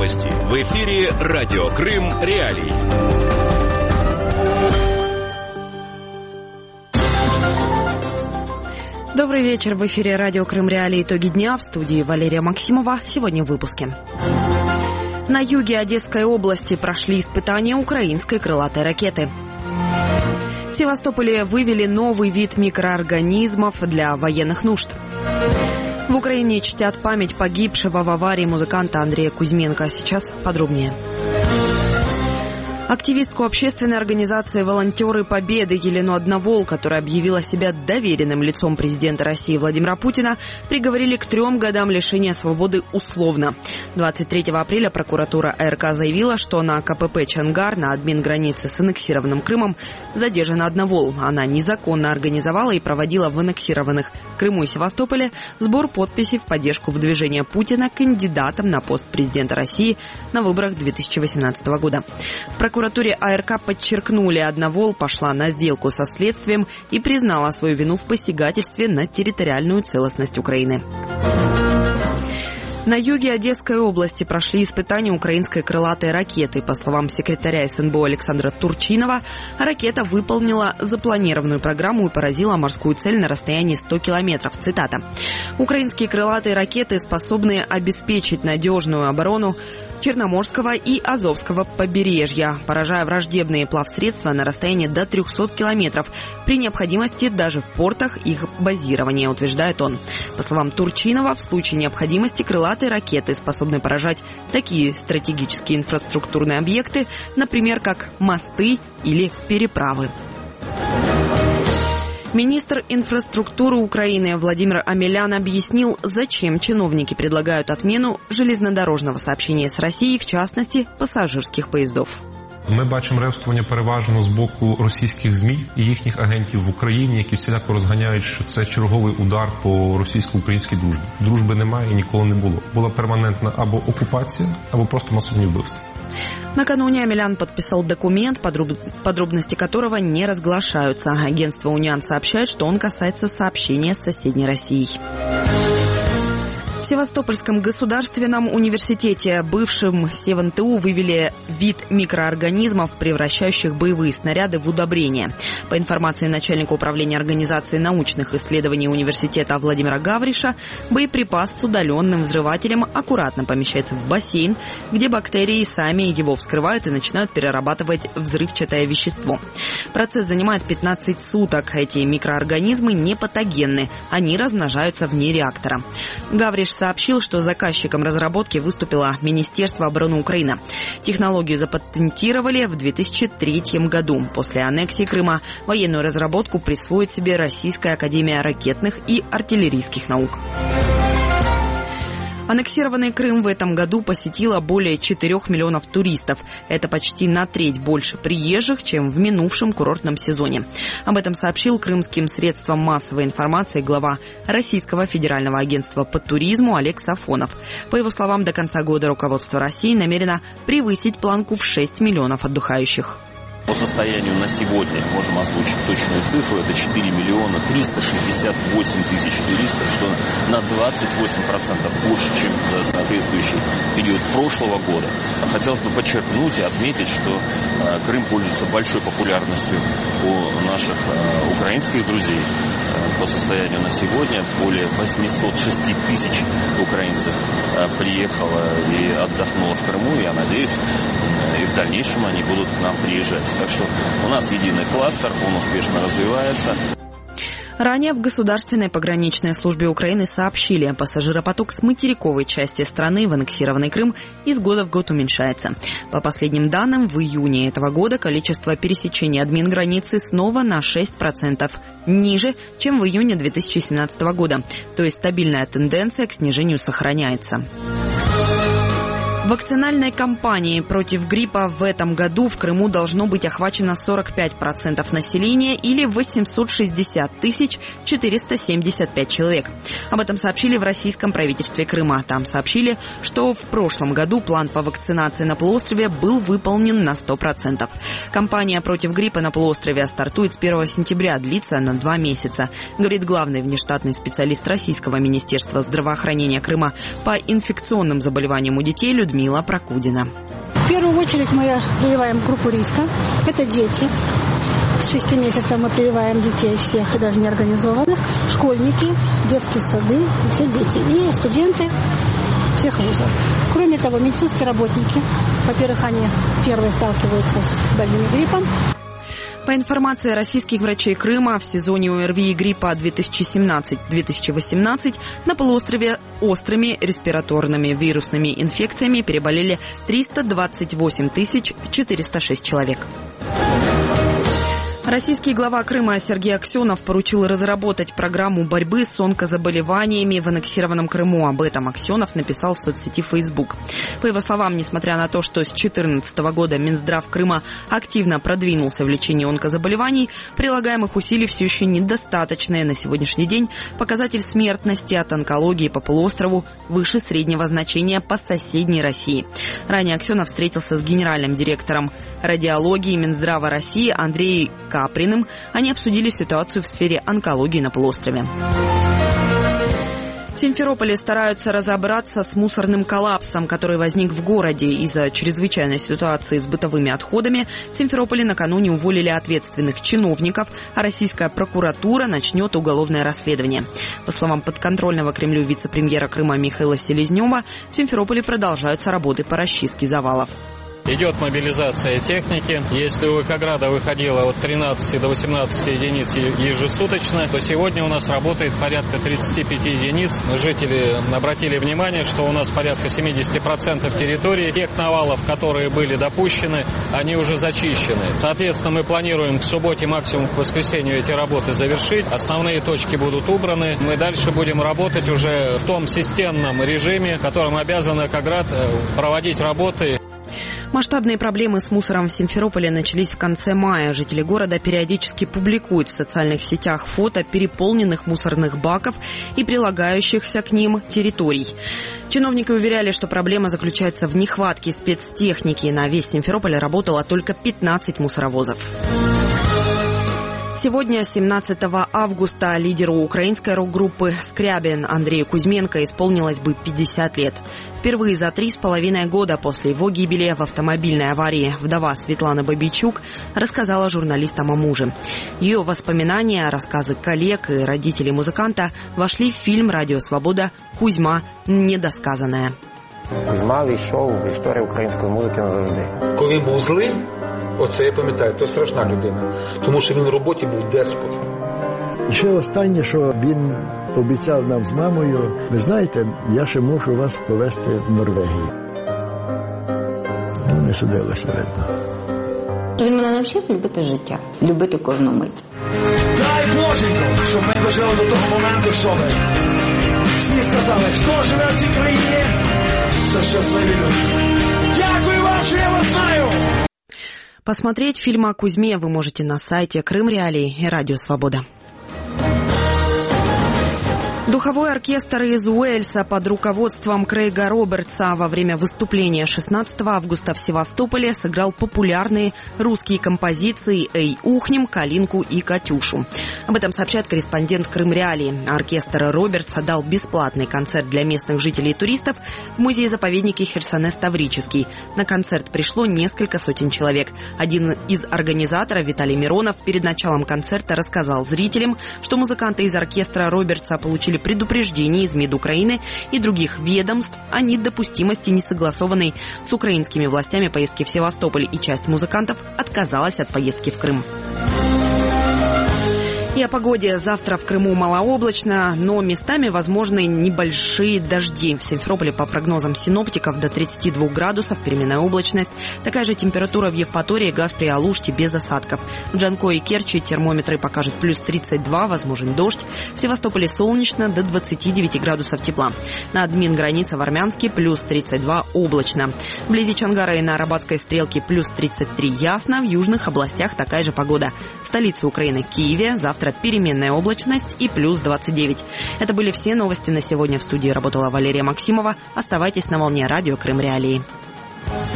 Новости. В эфире Радио Крым Реалии. Добрый вечер. В эфире Радио Крым Реалии. Итоги дня. В студии Валерия Максимова. Сегодня в выпуске. На юге Одесской области прошли испытания украинской крылатой ракеты. В Севастополе вывели новый вид микроорганизмов для военных нужд. В Украине чтят память погибшего в аварии музыканта Андрея Кузьменко. Сейчас подробнее. Активистку общественной организации «Волонтеры Победы» Елену Одновол, которая объявила себя доверенным лицом президента России Владимира Путина, приговорили к 3 годам лишения свободы условно. 23 апреля прокуратура АРК заявила, что на КПП «Чангар» на админгранице с аннексированным Крымом задержана Одновол. Она незаконно организовала и проводила в аннексированных Крыму и Севастополе сбор подписей в поддержку выдвижения Путина кандидатом на пост президента России на выборах 2018 года. В прокуратуре АРК подчеркнули, Одновол пошла на сделку со следствием и признала свою вину в посягательстве на территориальную целостность Украины. На юге Одесской области прошли испытания украинской крылатой ракеты. По словам секретаря СНБО Александра Турчинова, ракета выполнила запланированную программу и поразила морскую цель на расстоянии 100 километров. Цитата. «Украинские крылатые ракеты способны обеспечить надежную оборону Черноморского и Азовского побережья, поражая враждебные плавсредства на расстоянии до 300 километров, при необходимости даже в портах их базирования», утверждает он. По словам Турчинова, в случае необходимости крылатые ракеты способны поражать такие стратегические инфраструктурные объекты, например, как мосты или переправы. Министр инфраструктуры Украины Владимир Омелян объяснил, зачем чиновники предлагают отмену железнодорожного сообщения с Россией, в частности, пасажирських поїздів. Ми бачимо реагування переважно з боку російських ЗМІ і їхніх агентів в Україні, які всіляко розганяють, що це черговий удар по російсько-українській дружбі. Дружби немає і ніколи не було. Була перманентна або окупація, або просто масовні вбивства. Накануне Омелян подписал документ, подробности которого не разглашаются. Агентство «Униан» сообщает, что он касается сообщения с соседней Россией. В Севастопольском государственном университете, бывшем СевНТУ, вывели вид микроорганизмов, превращающих боевые снаряды в удобрения. По информации начальника управления организации научных исследований университета Владимира Гавриша, боеприпас с удаленным взрывателем аккуратно помещается в бассейн, где бактерии сами его вскрывают и начинают перерабатывать взрывчатое вещество. Процесс занимает 15 суток. Эти микроорганизмы не патогенны, они размножаются вне реактора. Гавриш сообщил, что заказчиком разработки выступило Министерство обороны Украины. Технологию запатентировали в 2003 году. После аннексии Крыма военную разработку присвоит себе Российская академия ракетных и артиллерийских наук. Аннексированный Крым в этом году посетило более 4 миллионов туристов. Это почти на треть больше приезжих, чем в минувшем курортном сезоне. Об этом сообщил крымским средствам массовой информации глава Российского федерального агентства по туризму Олег Сафонов. По его словам, до конца года руководство России намерено превысить планку в 6 миллионов отдыхающих. По состоянию на сегодня можем озвучить точную цифру. Это 4 миллиона 368 тысяч туристов, что на 28% больше, чем за соответствующий период прошлого года. Хотелось бы подчеркнуть и отметить, что Крым пользуется большой популярностью у наших украинских друзей. По состоянию на сегодня более 806 тысяч украинцев приехало и отдохнуло в Крыму. Я надеюсь, и в дальнейшем они будут к нам приезжать. Так что у нас единый кластер, он успешно развивается. Ранее в Государственной пограничной службе Украины сообщили, пассажиропоток с материковой части страны в аннексированный Крым из года в год уменьшается. По последним данным, в июне этого года количество пересечений админграницы снова на 6% ниже, чем в июне 2017 года. То есть стабильная тенденция к снижению сохраняется. Вакцинальной кампанией против гриппа в этом году в Крыму должно быть охвачено 45% населения или 860 475 человек. Об этом сообщили в российском правительстве Крыма. Там сообщили, что в прошлом году план по вакцинации на полуострове был выполнен на 100%. Кампания против гриппа на полуострове стартует с 1 сентября, длится на 2 месяца, говорит главный внештатный специалист Российского министерства здравоохранения Крыма по инфекционным заболеваниям у детей Людмила Людмила Прокудина. В первую очередь мы прививаем группу риска. Это дети. С 6 месяцев мы прививаем детей всех и даже неорганизованных. Школьники, детские сады, все дети. И студенты всех вузов. Кроме того, медицинские работники. Во-первых, они первые сталкиваются с больными гриппом. По информации российских врачей Крыма, в сезоне ОРВИ и гриппа 2017-2018 на полуострове острыми респираторными вирусными инфекциями переболели 328 406 человек. Российский глава Крыма Сергей Аксенов поручил разработать программу борьбы с онкозаболеваниями в аннексированном Крыму. Об этом Аксенов написал в соцсети Facebook. По его словам, несмотря на то, что с 2014 года Минздрав Крыма активно продвинулся в лечении онкозаболеваний, прилагаемых усилий все еще недостаточно. На сегодняшний день показатель смертности от онкологии по полуострову выше среднего значения по соседней России. Ранее Аксенов встретился с генеральным директором радиологии Минздрава России Андреем Каприным. Они обсудили ситуацию в сфере онкологии на полуострове. В Симферополе стараются разобраться с мусорным коллапсом, который возник в городе из-за чрезвычайной ситуации с бытовыми отходами. В Симферополе накануне уволили ответственных чиновников, а российская прокуратура начнет уголовное расследование. По словам подконтрольного Кремлю вице-премьера Крыма Михаила Селезнева, в Симферополе продолжаются работы по расчистке завалов. Идет мобилизация техники. Если у Экограда выходило от 13 до 18 единиц ежесуточно, то сегодня у нас работает порядка 35 единиц. Жители обратили внимание, что у нас порядка 70% территории тех навалов, которые были допущены, они уже зачищены. Соответственно, мы планируем к субботе, максимум к воскресенью эти работы завершить. Основные точки будут убраны. Мы дальше будем работать уже в том системном режиме, которым обязан Экоград проводить работы. Масштабные проблемы с мусором в Симферополе начались в конце мая. Жители города периодически публикуют в социальных сетях фото переполненных мусорных баков и прилагающихся к ним территорий. Чиновники уверяли, что проблема заключается в нехватке спецтехники. На весь Симферополь работало только 15 мусоровозов. Сегодня, 17 августа, лидеру украинской рок-группы «Скрябин» Андрею Кузьменко исполнилось бы 50 лет. Впервые за 3,5 года после его гибели в автомобильной аварии вдова Светлана Бабичук рассказала журналистам о муже. Ее воспоминания, рассказы коллег и родителей музыканта вошли в фильм «Радио Свобода» «Кузьма. Недосказанное». Кузьма війшов в історію української музики назавжди. Коли він був злий, оце я пам'ятаю, то страшна людина, тому що він в роботі був деспот. І ще останнє, що він обіцяв нам з мамою, ви знаєте, я ще можу вас повезти в Норвегію. Ну, не судилося, видно. Він мене навчив любити життя, любити кожну мить. Дай Боженько, щоб ми дожили до того моменту, щоб всі сказали, хто живе в цій країні, то щасливі люди. Дякую вам, що я вас знаю! Посмотреть фильм о Кузьме вы можете на сайте Крым Реалии и Радио Свобода. Духовой оркестр из Уэльса под руководством Крейга Робертса во время выступления 16 августа в Севастополе сыграл популярные русские композиции «Эй, ухнем», «Калинку» и «Катюшу». Об этом сообщает корреспондент Крым Реалии. Оркестр Робертса дал бесплатный концерт для местных жителей и туристов в музее-заповеднике Херсонес-Таврический. На концерт пришло несколько сотен человек. Один из организаторов, Виталий Миронов, перед началом концерта рассказал зрителям, что музыканты из оркестра Робертса получили предупреждение из МИД Украины и других ведомств о недопустимости несогласованной с украинскими властями поездки в Севастополь, и часть музыкантов отказалась от поездки в Крым. И о погоде. Завтра в Крыму малооблачно, но местами возможны небольшие дожди. В Симферополе, по прогнозам синоптиков, до 32 градусов, переменная облачность. Такая же температура в Евпатории, Гаспре и Алуште без осадков. В Джанкое и Керчи термометры покажут плюс 32, возможен дождь. В Севастополе солнечно, до 29 градусов тепла. На админ-границе в Армянске плюс 32 облачно. Вблизи Чонгара и на Арабатской стрелке плюс 33 ясно. В южных областях такая же погода. В столице Украины, Киеве, завтра переменная облачность и плюс 29. Это были все новости на сегодня. В студии работала Валерия Максимова. Оставайтесь на волне радио Крым Реалии.